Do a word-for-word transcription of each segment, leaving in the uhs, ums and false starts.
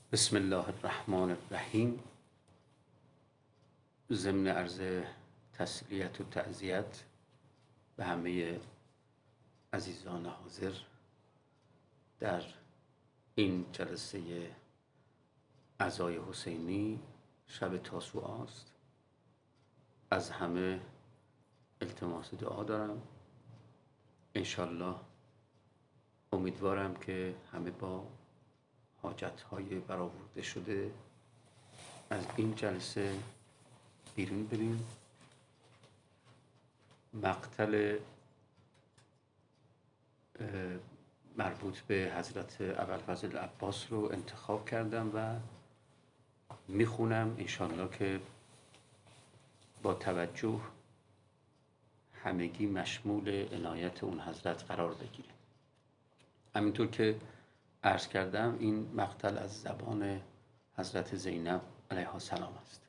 بسم الله الرحمن الرحیم. ضمن عرض تسلیت و تعزیت به همه عزیزان حاضر در این جلسه عزای حسینی شب تاسوعا است، از همه التماس دعا دارم. انشالله امیدوارم که همه با حاجت‌های برآورده شده از این جلسه بیرون بریم. مقتل مربوط به حضرت ابوالفضل عباس رو انتخاب کردم و میخونم، انشالله که با توجه همگی مشمول عنایت اون حضرت قرار بگیره. همینطور که عرض کردم این مقتل از زبان حضرت زینب علیها السلام است.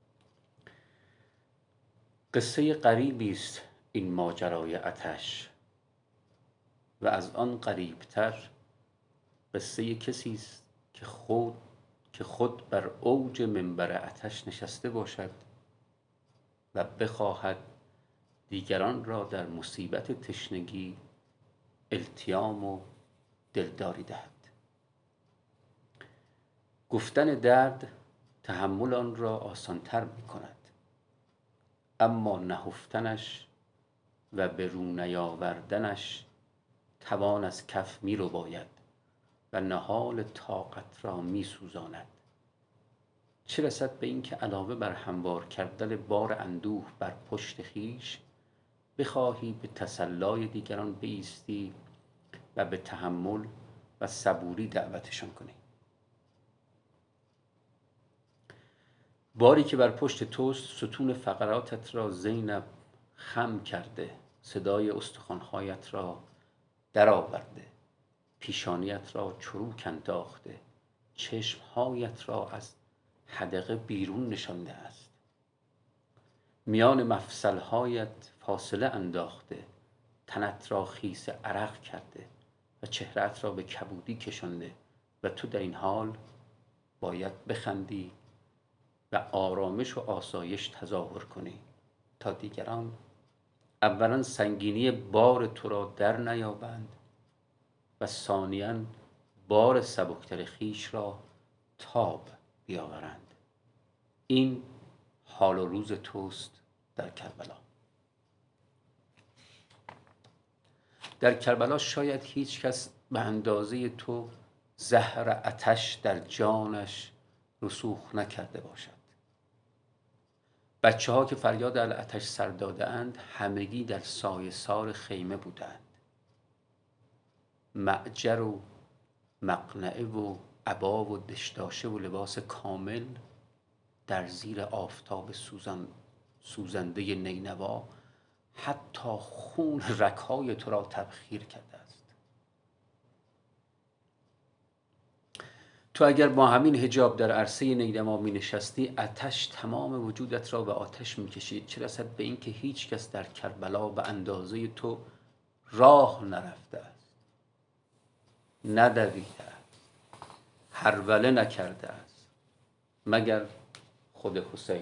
قصه غریبی است این ماجرای آتش و از آن غریبتر قصه کسی است که خود که خود بر اوج منبر آتش نشسته باشد و بخواهد دیگران را در مصیبت تشنگی التیام و دلداری دهد. گفتن درد تحمل آن را آسانتر می کند، اما نهفتنش و به رو نیاوردنش توان از کف می رو باید و نهال طاقت را می سوزاند. چه رسد به این که علاوه بر هموار کردن بار اندوه بر پشت خیش بخواهی به تسلای دیگران بایستی و به تحمل و صبوری دعوتشان کنی. باری که بر پشت توست ستون فقراتت را زینب خم کرده، صدای استخوان‌هایت را درآورده، پیشانیت را چروک انداخته، چشمهایت را از حدقه بیرون نشانده است، میان مفصلهایت فاصله انداخته، تنت را خیس عرق کرده و چهره‌ات را به کبودی کشانده و تو در این حال باید بخندی و آرامش و آسایش تظاهر کنی تا دیگران اولا سنگینی بار تو را در نیابند و ثانیاً بار سبکتر خیش را تاب بیاورند. این حال و روز توست در کربلا. در کربلا شاید هیچ کس به اندازه تو زهر آتش در جانش رسوخ نکرده باشد. بچه ها که فریاد العطش سر داده اند همگی در سایه سار خیمه بودند. معجر و مقنعه و عبا و دشداشه و لباس کامل در زیر آفتاب سوزن سوزنده نینوا حتی خون رگ‌های تو را تبخیر کرده است. تو اگر با همین حجاب در عرصه نینوا می نشستی آتش تمام وجودت را به آتش می کشید. چه رسد به این که هیچ کس در کربلا به اندازه تو راه نرفته است، ندویده است، هروله نکرده است مگر خود حسین.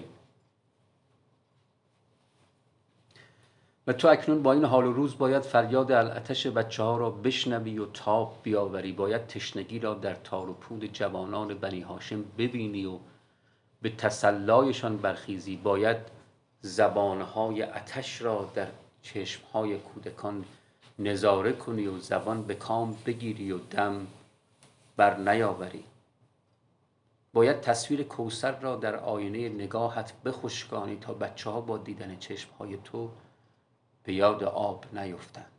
و تو اکنون با این حال و روز باید فریاد العطش بچه ها را بشنوی و تاب بیاوری. باید تشنگی را در تار و پود جوانان بنی هاشم ببینی و به تسلایشان برخیزی. باید زبانهای آتش را در چشمهای کودکان نظاره کنی و زبان به کام بگیری و دم بر نیاوری. باید تصویر کوثر را در آینه نگاهت بخشکانی تا بچه ها با دیدن چشمهای تو به یاد آب نیفتند.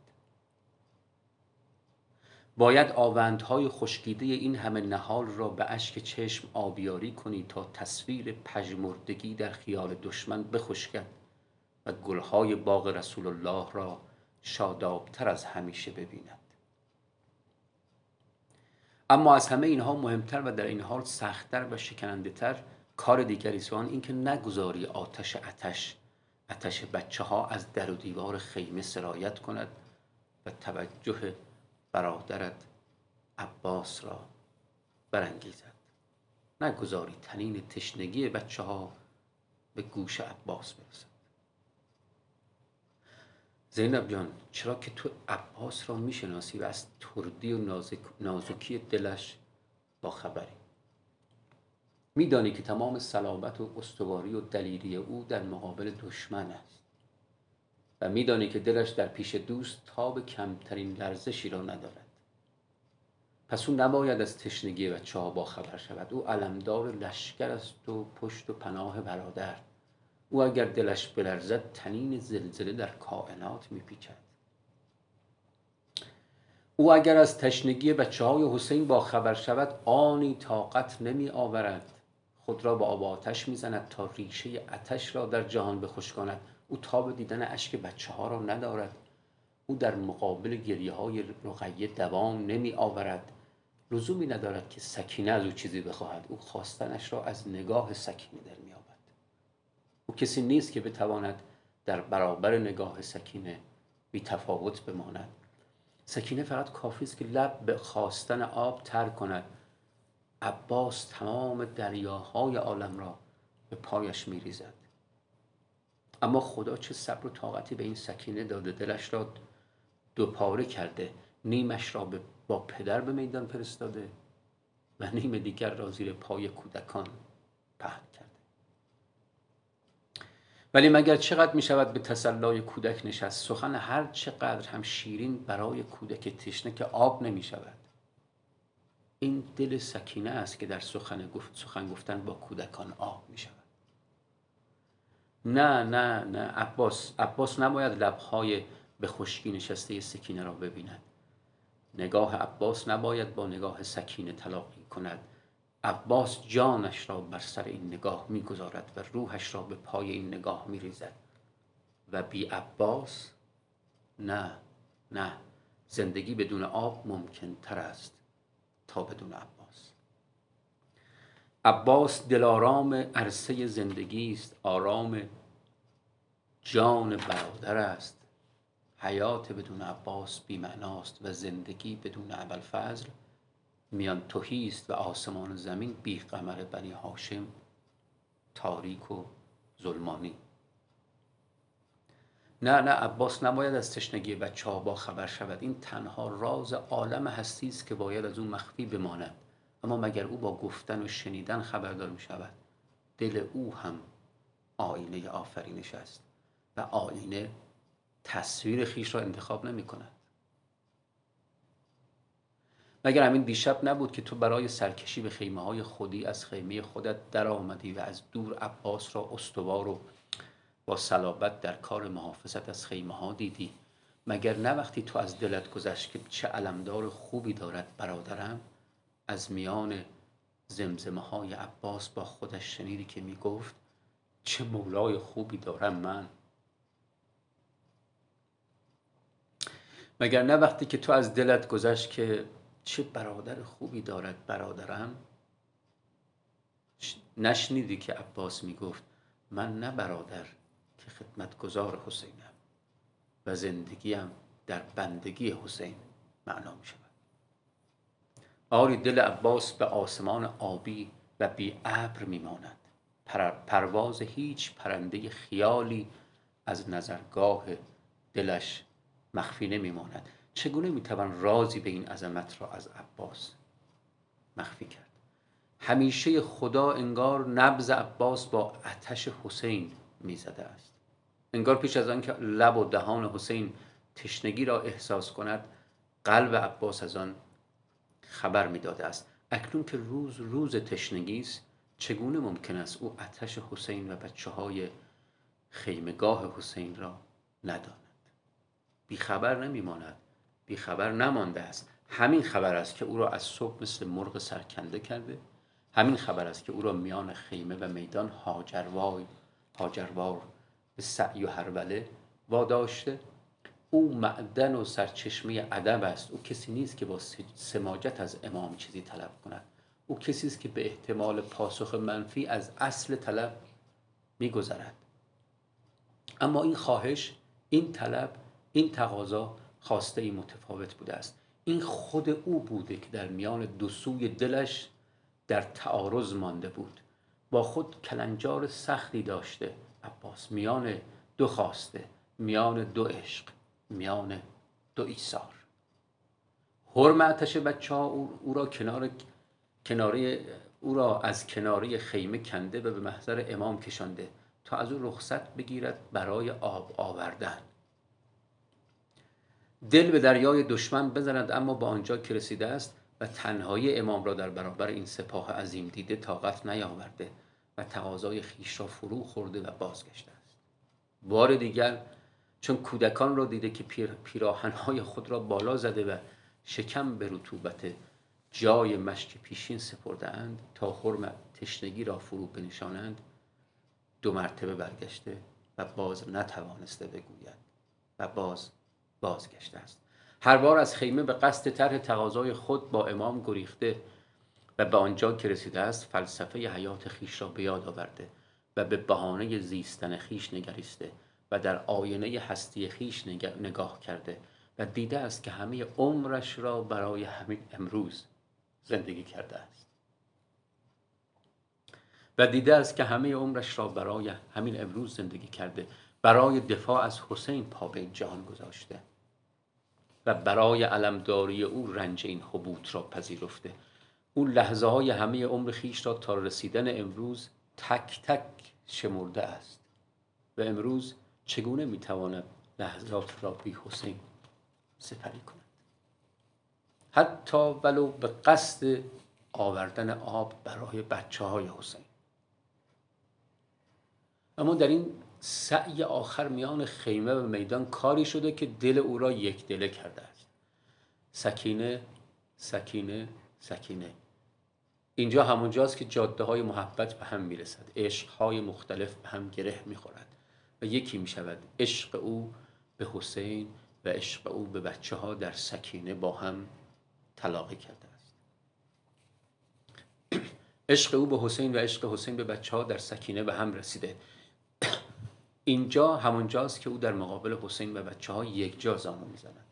باید آوندهای خشکیده این همه نهال را به اشک چشم آبیاری کنی تا تصویر پژمردگی در خیال دشمن بخشکد و گلهای باغ رسول الله را شادابتر از همیشه ببیند. اما از همه اینها مهمتر و در این حال سختتر و شکننده تر کار دیگری است، آن این که نگذاری آتش آتش آتش بچه ها از در و دیوار خیمه سرایت کند و توجه برادرت عباس را برانگیزد. نگذاری تنین تشنگی بچه ها به گوش عباس برسد. زینب جان، چرا که تو عباس را میشناسی و از تردی و نازک نازکی دلش با خبری، میدانی که تمام صلابت و استواری و دلیری او در مقابل دشمن است و میدانی که دلش در پیش دوست تاب کمترین لرزشی را ندارد. پس او نباید از تشنگی بچه ها با خبر شود. او علمدار لشکر است و پشت و پناه برادر. او اگر دلش بلرزد تنین زلزله در کائنات میپیچد. او اگر از تشنگی بچه های حسین با خبر شود آنی طاقت نمی آورد، خود را به آب آتش میزند تا ریشه آتش را در جهان بخشکاند. او تاب دیدن اشک بچه ها را ندارد. او در مقابل گریه های رقیه دوام نمی آورد. لزومی ندارد که سکینه از او چیزی بخواهد. او خواستنش را از نگاه سکینه در می آورد. او کسی نیست که بتواند در برابر نگاه سکینه بی تفاوت بماند. سکینه فقط کافی است که لب به خواستن آب تر کند. عباس تمام دریاهای عالم را به پایش می ریزد. اما خدا چه صبر و طاقتی به این سکینه داده. دلش را دو پاره کرده. نیمش را با پدر به میدان فرستاده و نیم دیگر را زیر پای کودکان پهن کرده. ولی مگر چقدر می شود به تسلای کودک نشست؟ سخن هر چقدر هم شیرین برای کودک تشنه که آب نمی شود. این دل سکینه است که در سخن گفت سخن گفتن با کودکان آب می شود. نه نه نه عباس عباس نباید لبهای به خشکی نشسته سکینه را ببیند. نگاه عباس نباید با نگاه سکینه تلاقی کند. عباس جانش را بر سر این نگاه میگذارد و روحش را به پای این نگاه میریزد. و بی عباس نه نه زندگی بدون آب ممکن تر است تا بدون عباس. عباس دلارام عرصه زندگی است، آرام جان برادر است. حیات بدون عباس بی معناست و زندگی بدون ابوالفضل میان تهی است و آسمان و زمین بی قمر بنی هاشم تاریک و ظلمانی. نه نه عباس نباید از تشنگی بچه ها با خبر شود. این تنها راز عالم هستی است که باید از او مخفی بماند. اما مگر او با گفتن و شنیدن خبردار می شود؟ دل او هم آینه آفرینش است و آینه تصویر خیش را انتخاب نمی کند. مگر همین دیشب نبود که تو برای سرکشی به خیمه های خودی از خیمه خودت در آمدی و از دور عباس را استوار و با صلابت در کار محافظت از خیمه ها دیدی؟ مگر نه وقتی تو از دلت گذشت که چه علمدار خوبی دارد برادرم، از میان زمزمه های عباس با خودش شنیدی که می گفت چه مولای خوبی دارم من؟ مگر نه وقتی که تو از دلت گذشت که چه برادر خوبی دارد برادرم، نشنیدی که عباس می گفت من نه برادر که خدمتگزار حسینم و زندگیم در بندگی حسین معنا می شود. آری دل عباس به آسمان آبی و بی ابر می ماند. پر پرواز هیچ پرنده خیالی از نظرگاه دلش مخفی نمی ماند. چگونه می توان رازی به این عظمت را از عباس مخفی کرد؟ همیشه خدا انگار نبض عباس با آتش حسین می زده است. انگار پیش از آن که لب و دهان حسین تشنگی را احساس کند، قلب عباس از آن خبر می داده است. اکنون که روز روز تشنگی است، چگونه ممکن است او آتش حسین و بچه های خیمگاه حسین را نداند؟ بی خبر نمی ماند. بی خبر نمانده است. همین خبر است که او را از صبح مثل مرغ سرکنده کرده. همین خبر است که او را میان خیمه و میدان هاجروار هاجروار به سعی و هروله واداشته. او معدن و سرچشمه ادب است. او کسی نیست که با سماجت از امام چیزی طلب کند. او کسی است که به احتمال پاسخ منفی از اصل طلب می‌گذرد. اما این خواهش، این طلب، این تقاضا خواسته متفاوت بوده است. این خود او بوده که در میان دو سوی دلش در تعارض مانده بود. با خود کلنجار سختی داشته عباس، میان دو خواسته، میان دو عشق، میان دو ایثار. حرم آتش بچه ها او, او را کنار کناره او را از کناره خیمه کنده و به محضر امام کشانده تا از او رخصت بگیرد برای آب آوردن. دل به دریای دشمن بزند، اما با آنجا که رسیده است و تنهایی امام را در برابر این سپاه عظیم دیده طاقت نیاورده و تقاضای خویش را فرو خورده و بازگشته است. بار دیگر چون کودکان را دیده که پیر پیراهن‌های خود را بالا زده و شکم به رطوبت جای مشک پیشین سپرده‌اند تا حرم تشنگی را فرو بنشانند، دو مرتبه برگشته و باز نتوانسته بگوید و باز بازگشته است. هر بار از خیمه به قصد طرح تقاضای خود با امام گریخته و به آنجا که رسیده است فلسفه حیات خیش را به یاد آورده و به بهانه زیستن خیش نگریسته و در آینه هستی خیش نگاه کرده و دیده است که همه عمرش را برای همین امروز زندگی کرده است و دیده است که همه عمرش را برای همین امروز زندگی کرده، برای دفاع از حسین پا به جهان گذاشته و برای علمداری او رنج این حبوط را پذیرفته. او لحظه های همه عمر خیش را تا رسیدن امروز تک تک شمرده است و امروز چگونه میتواند لحظات را بی حسین سپری کند؟ حتی ولو به قصد آوردن آب برای بچه های حسین. اما در این سعی آخر میان خیمه و میدان کاری شده که دل او را یک دله کرده است. سکینه، سکینه، سکینه. اینجا همونجاست که جاده های محبت به هم میرسد، عشق های مختلف به هم گره میخورد و یکی میشود. عشق او به حسین و عشق او به بچه ها در سکینه با هم تلاقی کرده است. عشق او به حسین و عشق حسین به بچه ها در سکینه به هم رسیده. اینجا همونجاست که او در مقابل حسین و بچه ها یک جا زانو میزند.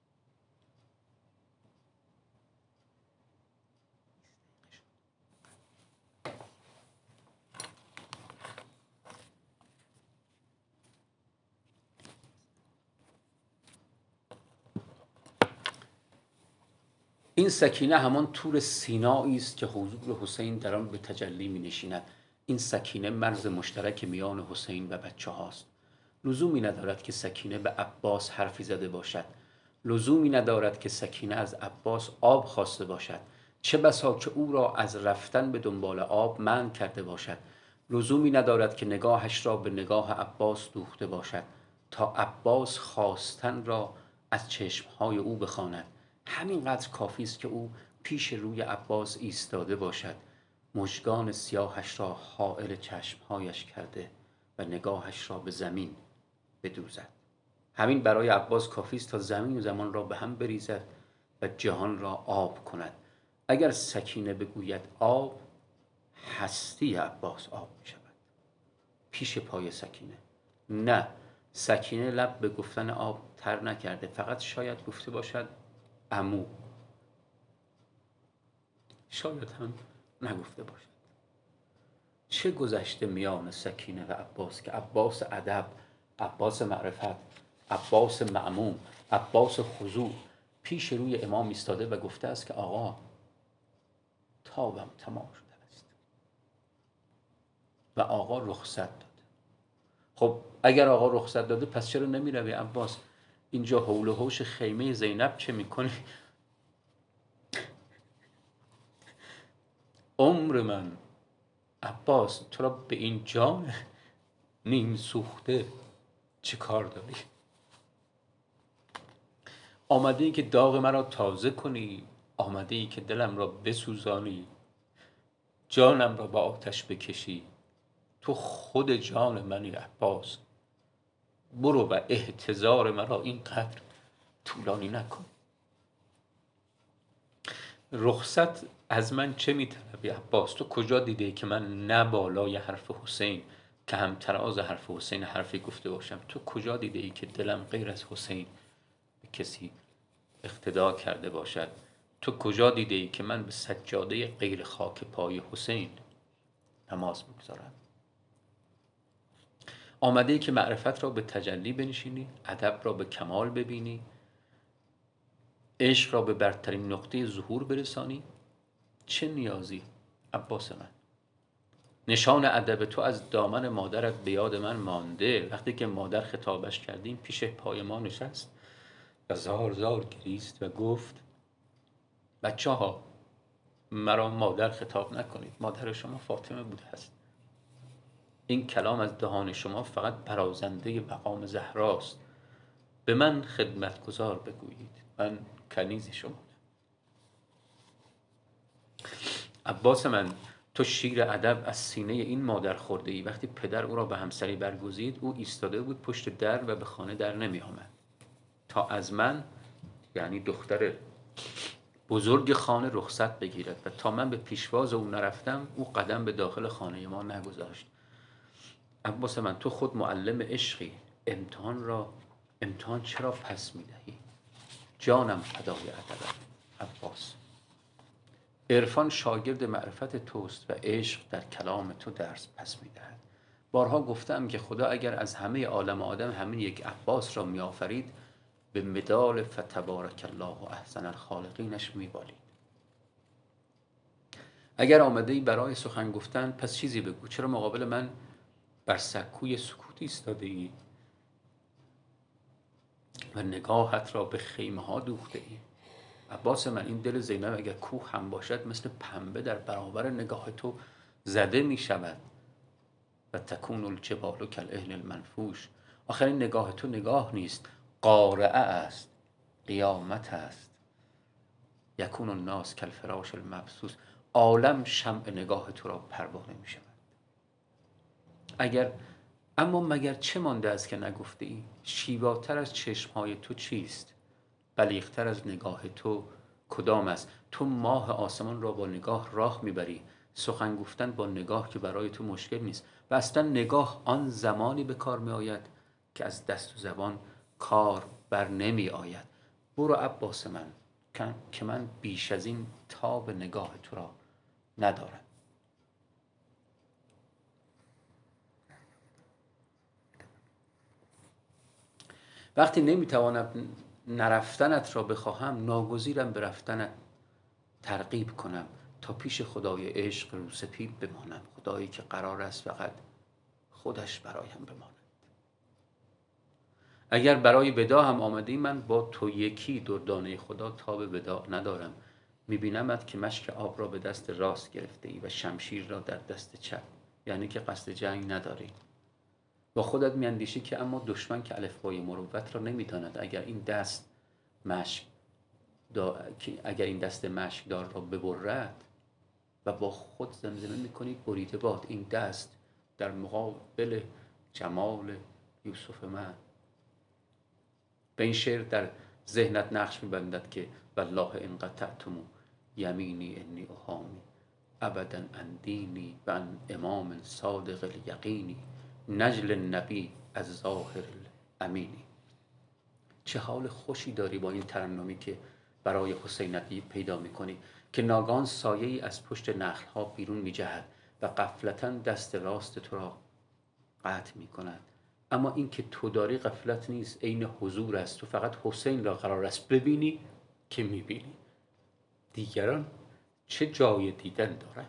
این سکینه همان طور سینایی است که حضور حسین در آن به تجلی می نشیند. این سکینه مرز مشترک میان حسین و بچه هاست. لزومی ندارد که سکینه به عباس حرفی زده باشد. لزومی ندارد که سکینه از عباس آب خواسته باشد. چه بسا که او را از رفتن به دنبال آب منع کرده باشد. لزومی ندارد که نگاهش را به نگاه عباس دوخته باشد تا عباس خواستن را از چشمهای او بخواند. همینقدر کافی است که او پیش روی عباس ایستاده باشد، مژگان سیاهش را حائل چشمهایش کرده و نگاهش را به زمین بدوزد. همین برای عباس کافی است تا زمین و زمان را به هم بریزد و جهان را آب کند. اگر سکینه بگوید آب، هستی عباس آب می شود پیش پای سکینه. نه، سکینه لب به گفتن آب تر نکرده، فقط شاید گفته باشد عمو، شاید هم نگفته باشد. چه گذشته میان سکینه و عباس که عباس ادب، عباس معرفت، عباس معموم، عباس خضوع پیش روی امام ایستاده و گفته است که آقا تابم تمام شده است و آقا رخصت داده. خب اگر آقا رخصت داده پس چرا نمی روی عباس؟ اینجا حول و حوش خیمه زینب چه میکنی؟ عمر من عباس، تو را به این جان نیم سوخته چه کار داری؟ آمده ای که داغ مرا تازه کنی، آمده ای که دلم را بسوزانی، جانم را با آتش بکشی. تو خود جان منی عباس، برو و احتضار مرا اینقدر طولانی نکن. رخصت از من چه میطلبی عباس؟ تو کجا دیده ای که من نه بالای حرف حسین که همتراز حرف حسین حرفی گفته باشم؟ تو کجا دیده ای که دلم غیر از حسین به کسی اقتدا کرده باشد؟ تو کجا دیده ای که من به سجاده غیر خاک پای حسین نماز بگذارم؟ آمده ای که معرفت را به تجلی بنشینی، ادب را به کمال ببینی، عشق را به برترین نقطه ظهور برسانی؟ چه نیازی عباس من؟ نشان ادب تو از دامن مادرت به یاد من مانده. وقتی که مادر خطابش کردیم پیش پای ما نشست و زار زار گریست و گفت بچه ها مرا مادر خطاب نکنید، مادر شما فاطمه بوده است. این کلام از دهان شما فقط برازنده مقام زهراست. به من خدمتگزار بگویید، من کنیز شما. عباس من، تو شیر ادب از سینه این مادر خورده ای. وقتی پدر او را به همسری برگزید او ایستاده بود پشت در و به خانه در نمی آمد تا از من، یعنی دختر بزرگ خانه، رخصت بگیرد و تا من به پیشواز او نرفتم او قدم به داخل خانه ما نگذاشت. عباس من، تو خود معلم عشقی، امتحان را امتحان چرا پس می دهی؟ جانم فدای ادبم عباس. عرفان شاگرد معرفت توست و عشق در کلام تو درس پس می دهد. بارها گفتم که خدا اگر از همه عالم آدم همین یک عباس را می آفرید به مدال فتبارک الله و احسن الخالقینش می بالید. اگر آمده ای برای سخن گفتن پس چیزی بگو. چرا مقابل من بر سکوی سکوت ایستاده ای و نگاهت را به خیمه ها دوخته ای؟ عباس من، این دل زینب اگر کوه هم باشد مثل پنبه در برابر نگاه تو زده می شود و تکون الجبال کالعهن المنفوش. آخر این نگاه تو نگاه نیست، قارعه است، قیامت است. یکون الناس کالفراش المبثوث. عالم شمع نگاه تو را پروانه می شود. اگر اما مگر چه مانده است که نگفته ای؟ شیواتر از چشمهای تو چیست؟ بلیغتر از نگاه تو کدام است؟ تو ماه آسمان را با نگاه راه میبری. سخن گفتن با نگاه که برای تو مشکل نیست و اصلا نگاه آن زمانی به کار می آید که از دست و زبان کار بر نمی آید. برو عباس من که من بیش از این تاب نگاه تو را ندارم. وقتی نمیتوانم نرفتنت را بخواهم ناگزیرم به رفتنت ترغیب کنم تا پیش خدای عشق روسپید بمانم، خدایی که قرار است فقط خودش برایم بماند. اگر برای ودا هم آمدی من با تو یکی دردانه خدا تاب ودا ندارم. میبینمت که مشک آب را به دست راست گرفته ای و شمشیر را در دست چپ، یعنی که قصد جنگ نداری. با خودت میاندیشی که اما دشمن که الفبای مروت را نمیداند اگر این دست مشک اگر این دست مشکدار را ببرد و با خود زمزمه میکنی بریده باد این دست در مقابل جمال یوسف من. به این شعر در ذهنت نقش میبندد که والله ان قطعتم یمینی انی احامی ابدا عن دینی و عن امام صادق الیقینی نجل النبی از ظاهر الامینی. چه حال خوشی داری با این ترنمی که برای حسین پیدا میکنی که ناگهان سایه‌ای از پشت نخل‌ها بیرون میجهد و غفلتاً دست راست تو را قطع میکند. اما این که تو داری غفلت نیست، عین حضور است. تو فقط حسین را قرار است ببینی که میبینی، دیگران چه جای دیدن دارند.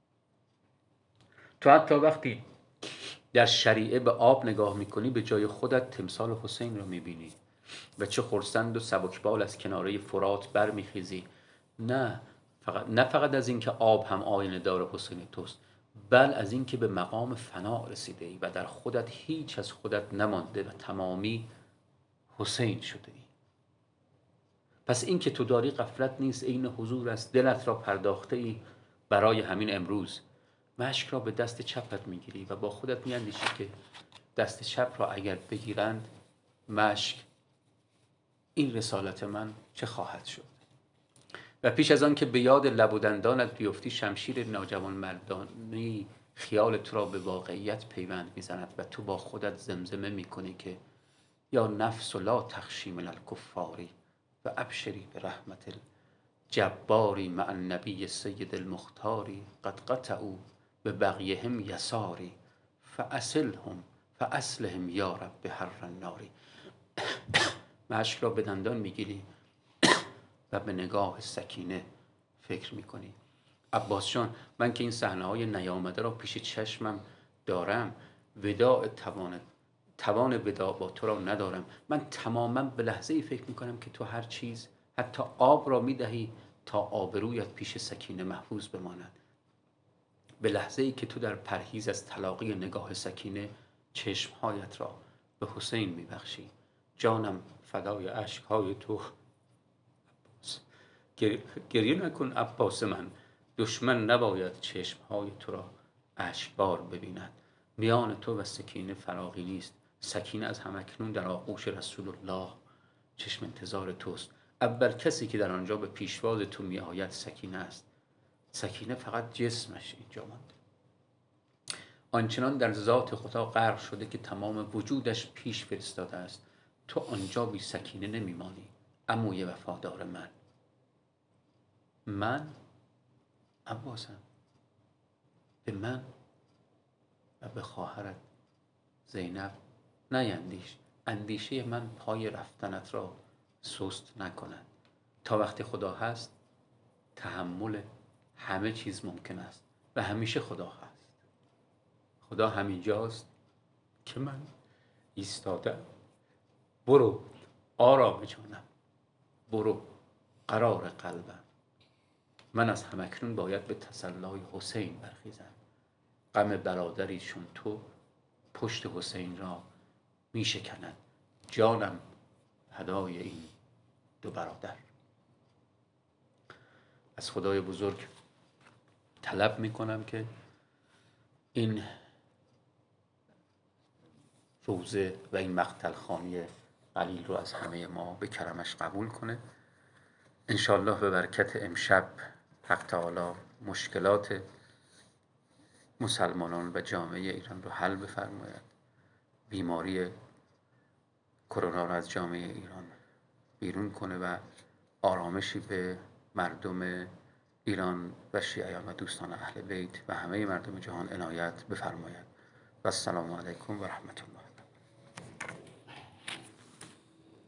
تو حتی وقتی در شریعه به آب نگاه میکنی به جای خودت تمثال حسین را میبینی و چه خرسند و سبکبال از کناره فرات برمیخیزی. نه فقط نه فقط از اینکه آب هم آینه دار حسین توست، بل از اینکه به مقام فنا رسیده ای و در خودت هیچ از خودت نمانده و تمامی حسین شده ای. پس این که تو داری غفلت نیست، عین حضور است. دلت را پرداخته ای برای همین امروز. مشک را به دست چپت میگیری و با خودت میاندیشی که دست چپ را اگر بگیرند مشک این رسالت من چه خواهد شد. و پیش از آن که به یاد لب و دندانت بیفتی شمشیر ناجوان مردانی خیال تو را به واقعیت پیوند میزند و تو با خودت زمزمه میکنی که یا نفس لا تخشی من الکفاری و ابشری به رحمت جباری مع النبی سید المختاری قد قطعوا به بغیهم یساری فاصلهم فاصلهم یا رب حر الناری. مشک را به دندان میگیری و به نگاه سکینه فکر میکنی. عباس جان، من که این صحنه های نیامده را پیش چشمم دارم، وداع توان توان وداع با تو را ندارم. من تماما به لحظه ای فکر میکنم که تو هر چیز، حتی آب را میدهی تا آبرویت پیش سکینه محفوظ بماند. به لحظه ای که تو در پرهیز از تلاقی نگاه سکینه چشمهایت را به حسین میبخشی. جانم فدای اشکهای تو. گریه نکن عباس من، دشمن نباید چشمهای تو را اشکبار ببیند. میان تو و سکینه فراغی نیست. سکینه از همکنون در آغوش رسول الله چشم انتظار توست. اول کسی که در آنجا به پیشواز تو می آید سکینه است. سکینه فقط جسمش اینجا مانده، آنچنان در ذات خدا غرق شده که تمام وجودش پیش فرستاده است. تو آنجا بی سکینه نمیمانی. عموی وفادار من، من عباسم، به من و به خواهرت زینب نیندیش. اندیشه من پای رفتنت را سست نکند. تا وقتی خدا هست تحمل همه چیز ممکن است و همیشه خدا هست. خدا همینجاست که من ایستادم. برو آرام جانم، برو قرار قلبم. من از همکنون باید به تسلای حسین برخیزم. غم برادری چون تو پشت حسین را می شکند. جانم فدای این دو برادر. از خدای بزرگ طلب می کنم که این روزه و این مقتل خانی قلیل رو از همه ما به کرمش قبول کنه. انشالله به برکت امشب حق تعالی مشکلات مسلمانان و جامعه ایران رو حل بفرماید. بیماری کرونا رو از جامعه ایران بیرون کنه و آرامشی به مردم ایران و شیعیان و دوستان اهل بیت و همه مردم جهان عنایت بفرماید. و السلام علیکم و رحمت الله.